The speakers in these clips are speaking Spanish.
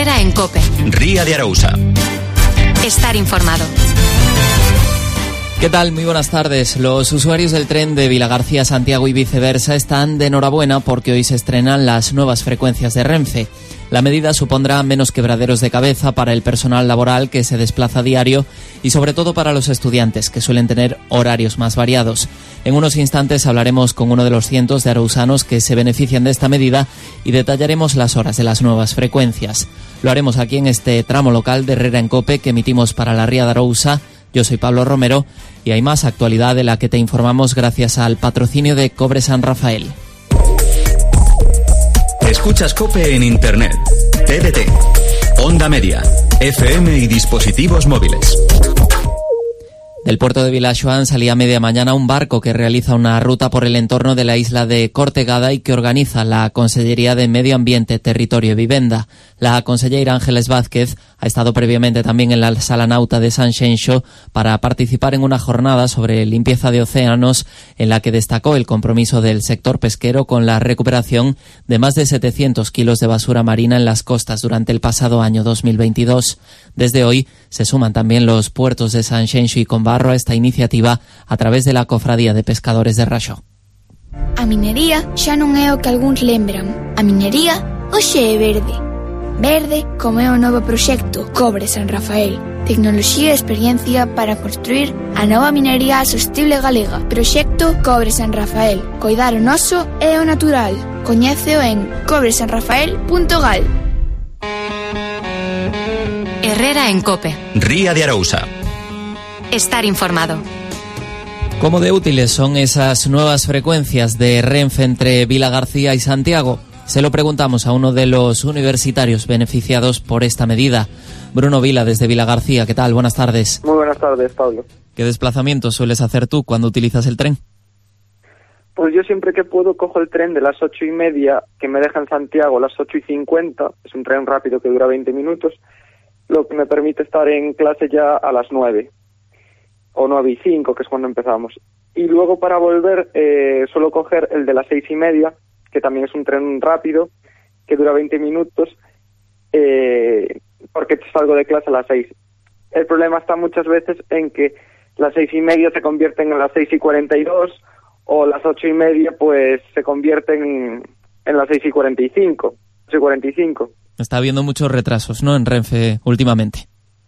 Herrera en COPE. Ría de Arousa. Estar informado. ¿Qué tal? Muy buenas tardes. Los usuarios del tren de Vilagarcía a Santiago y viceversa están de enhorabuena porque hoy se estrenan las nuevas frecuencias de Renfe. La medida supondrá menos quebraderos de cabeza para el personal laboral que se desplaza a diario y sobre todo para los estudiantes, que suelen tener horarios más variados. En unos instantes hablaremos con uno de los cientos de arousanos que se benefician de esta medida y detallaremos las horas de las nuevas frecuencias. Lo haremos aquí en este tramo local de Herrera en COPE que emitimos para la Ría de Arousa. Yo soy Pablo Romero y hay más actualidad de la que te informamos gracias al patrocinio de Cobre San Rafael. Escuchas COPE en Internet, TDT, Onda Media, FM y dispositivos móviles. Del puerto de Vilaxoán salía a media mañana un barco que realiza una ruta por el entorno de la isla de Cortegada y que organiza la Consellería de Medio Ambiente, Territorio y Vivenda. La consellera Ángeles Vázquez ha estado previamente también en la Sala Nauta de Sanxenxo para participar en una jornada sobre limpieza de océanos en la que destacó el compromiso del sector pesquero con la recuperación de más de 700 kilos de basura marina en las costas durante el pasado año 2022. Desde hoy se suman también los puertos de Sanxenxo y Combarro a esta iniciativa a través de la Cofradía de Pescadores de Raxó. A minería xa non é o que algúns lembran. A minería hoxe é verde. Verde como é o novo proxecto Cobre San Rafael. Tecnoloxía e experiencia para construir a nova minería sostible galega. Proxecto Cobre San Rafael. Coidar o noso e o natural. Coñéceo en cobresanrafael.gal. Herrera en COPE. Ría de Arousa. Estar informado. ¿Cómo de útiles son esas nuevas frecuencias de Renfe entre Vilagarcía y Santiago? Se lo preguntamos a uno de los universitarios beneficiados por esta medida. Bruno Vila, desde Vilagarcía. ¿Qué tal? Buenas tardes. Muy buenas tardes, Pablo. ¿Qué desplazamiento sueles hacer tú cuando utilizas el tren? Pues yo siempre que puedo cojo el tren de las 8:30, que me deja en Santiago a las 8:50. Es un tren rápido que dura 20 minutos, lo que me permite estar en clase ya a las 9. O 9:05, que es cuando empezamos. Y luego para volver suelo coger el de las 6:30, que también es un tren rápido, que dura 20 minutos, porque salgo de clase a las 6. El problema está muchas veces en que las 6:30 se convierten en las 6:42, o las 8:30 pues se convierten en las 6:45. 6:45. Está habiendo muchos retrasos, ¿no?, en Renfe últimamente.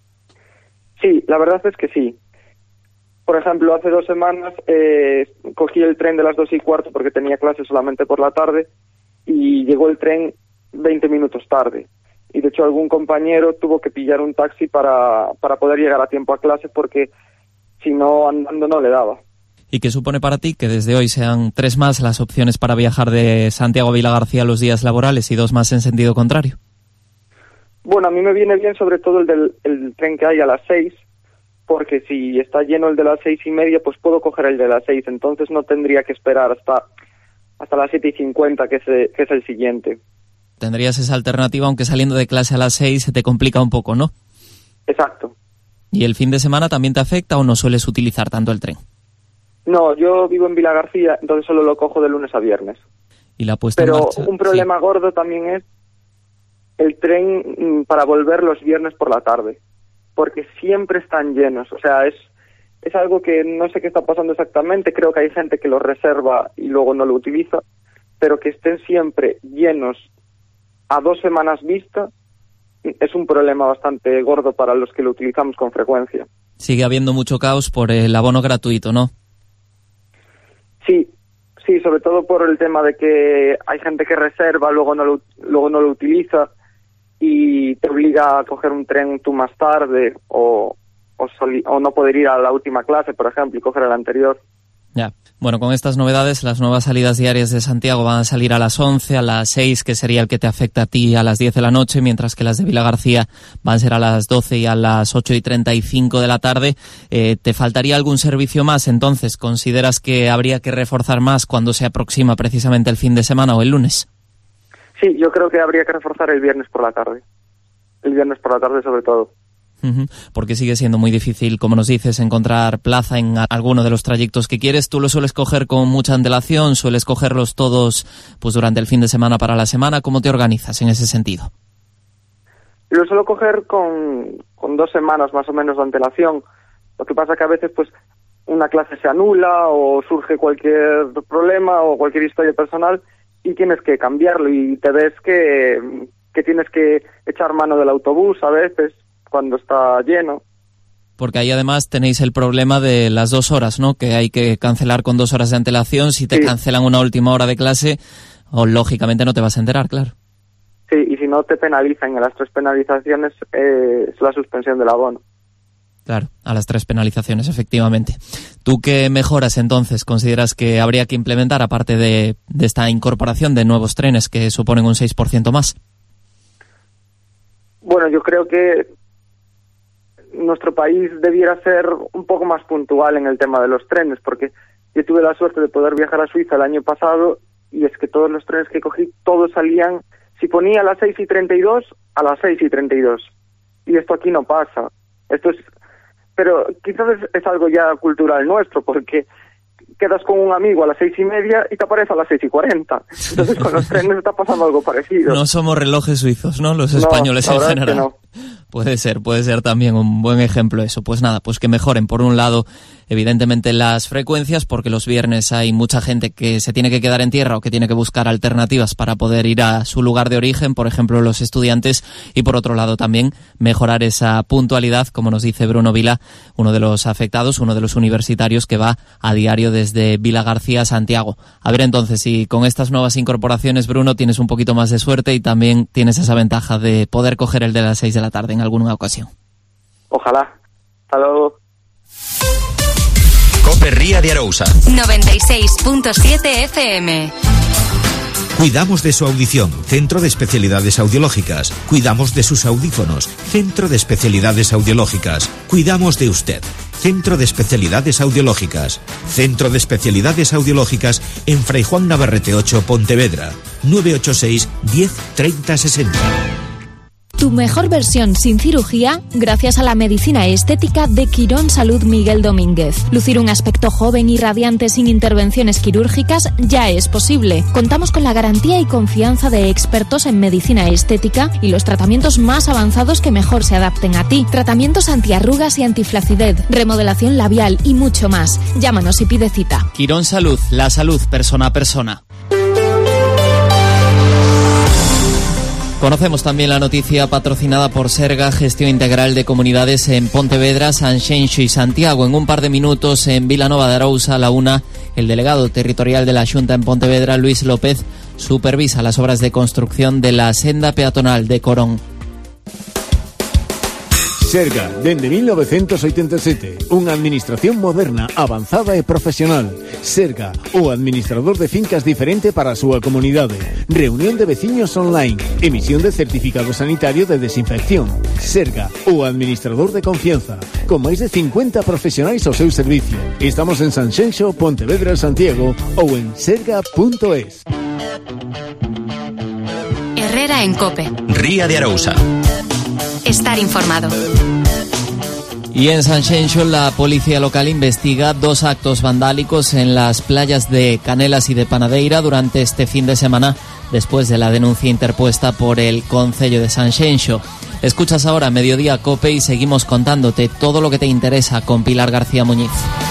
Sí, la verdad es que sí. Por ejemplo, hace 2 semanas cogí el tren de las 2:15 porque tenía clase solamente por la tarde y llegó el tren 20 minutos tarde. Y de hecho algún compañero tuvo que pillar un taxi para poder llegar a tiempo a clase porque si no, andando no le daba. ¿Y qué supone para ti que desde hoy sean 3 más las opciones para viajar de Santiago a Vilagarcía los días laborales y 2 más en sentido contrario? Bueno, a mí me viene bien sobre todo el tren que hay a las 6, porque si está lleno el de las 6:30, pues puedo coger el de las 6, entonces no tendría que esperar hasta las 7:50, que es el siguiente. Tendrías esa alternativa, aunque saliendo de clase a las 6 se te complica un poco, ¿no? Exacto. ¿Y el fin de semana también te afecta o no sueles utilizar tanto el tren? No, yo vivo en Vilagarcía, entonces solo lo cojo de lunes a viernes. ¿Y la puesta en Pero marcha? un problema gordo también es el tren para volver los viernes por la tarde, porque siempre están llenos. O sea, es algo que no sé qué está pasando exactamente. Creo que hay gente que lo reserva y luego no lo utiliza, pero que estén siempre llenos a 2 semanas vista es un problema bastante gordo para los que lo utilizamos con frecuencia. Sigue habiendo mucho caos por el abono gratuito, ¿no? Sí, sobre todo por el tema de que hay gente que reserva, luego no lo utiliza y te obliga a coger un tren tú más tarde o no poder ir a la última clase, por ejemplo, y coger el anterior. Ya. Bueno, con estas novedades, las nuevas salidas diarias de Santiago van a salir a las 11, a las 6, que sería el que te afecta a ti, a las 10 de la noche, mientras que las de Vilagarcía van a ser a las 12 y a las 8:35 de la tarde. ¿Te faltaría algún servicio más? Entonces, ¿consideras que habría que reforzar más cuando se aproxima precisamente el fin de semana o el lunes? Sí, yo creo que habría que reforzar el viernes por la tarde. El viernes por la tarde sobre todo. Porque sigue siendo muy difícil, como nos dices, encontrar plaza en alguno de los trayectos que quieres. ¿Tú los sueles coger con mucha antelación? ¿Sueles cogerlos todos pues durante el fin de semana para la semana? ¿Cómo te organizas en ese sentido? y lo suelo coger con 2 semanas más o menos de antelación. Lo que pasa que a veces pues una clase se anula o surge cualquier problema o cualquier historia personal y tienes que cambiarlo y te ves que tienes que echar mano del autobús a veces cuando está lleno. Porque ahí además tenéis el problema de las 2 horas, ¿no? Que hay que cancelar con 2 horas de antelación. Si te cancelan una última hora de clase, lógicamente no te vas a enterar, claro. Sí, y si no te penalizan, en las 3 penalizaciones es la suspensión del abono. Claro, a las 3 penalizaciones, efectivamente. ¿Tú qué mejoras entonces consideras que habría que implementar, aparte de esta incorporación de nuevos trenes que suponen un 6% más? Bueno, yo creo que nuestro país debiera ser un poco más puntual en el tema de los trenes, porque yo tuve la suerte de poder viajar a Suiza el año pasado y es que todos los trenes que cogí, todos salían, si ponía a las 6:32, a las 6:32. Y esto aquí no pasa. Pero quizás es algo ya cultural nuestro, porque quedas con un amigo a las 6:30 y te aparece a las 6:40. Entonces con los trenes está pasando algo parecido. No somos relojes suizos, ¿no? Los españoles en general. Es que no. Puede ser también un buen ejemplo eso. Pues nada, pues que mejoren por un lado evidentemente las frecuencias, porque los viernes hay mucha gente que se tiene que quedar en tierra o que tiene que buscar alternativas para poder ir a su lugar de origen, por ejemplo los estudiantes, y por otro lado también mejorar esa puntualidad, como nos dice Bruno Vila, uno de los afectados, uno de los universitarios que va a diario desde Vilagarcía a Santiago. A ver entonces si con estas nuevas incorporaciones, Bruno, tienes un poquito más de suerte y también tienes esa ventaja de poder coger el de las 6 de la tarde en alguna ocasión. Ojalá. Hasta luego. COPE Ría de Arousa 96.7 FM. Cuidamos de su audición, Centro de Especialidades Audiológicas. Cuidamos de sus audífonos, Centro de Especialidades Audiológicas. Cuidamos de usted, Centro de Especialidades Audiológicas. Centro de Especialidades Audiológicas en Fray Juan Navarrete 8, Pontevedra. 986 10 30 60. Tu mejor versión sin cirugía gracias a la medicina estética de Quirón Salud Miguel Domínguez. Lucir un aspecto joven y radiante sin intervenciones quirúrgicas ya es posible. Contamos con la garantía y confianza de expertos en medicina estética y los tratamientos más avanzados que mejor se adapten a ti. Tratamientos antiarrugas y antiflacidez, remodelación labial y mucho más. Llámanos y pide cita. Quirón Salud, la salud persona a persona. Conocemos también la noticia patrocinada por Serga, Gestión Integral de Comunidades en Pontevedra, Sanxenxo y Santiago. En un par de minutos en Vilanova de Arousa, a la 1, el delegado territorial de la Xunta en Pontevedra, Luis López, supervisa las obras de construcción de la senda peatonal de Corón. Serga, dende 1987, unha administración moderna, avanzada e profesional. Serga, o administrador de fincas diferente para a súa comunidade. Reunión de veciños online, emisión de certificado sanitario de desinfección. Serga, o administrador de confianza, con máis de 50 profesionais ao seu servicio. Estamos en Sanxenxo, Pontevedra, Santiago ou en serga.es. Herrera en COPE. Ría de Arousa. Estar informado. Y en Sanxenxo, la policía local investiga 2 actos vandálicos en las playas de Canelas y de Panadeira durante este fin de semana, después de la denuncia interpuesta por el Concello de Sanxenxo. Escuchas ahora Mediodía COPE y seguimos contándote todo lo que te interesa con Pilar García Muñiz.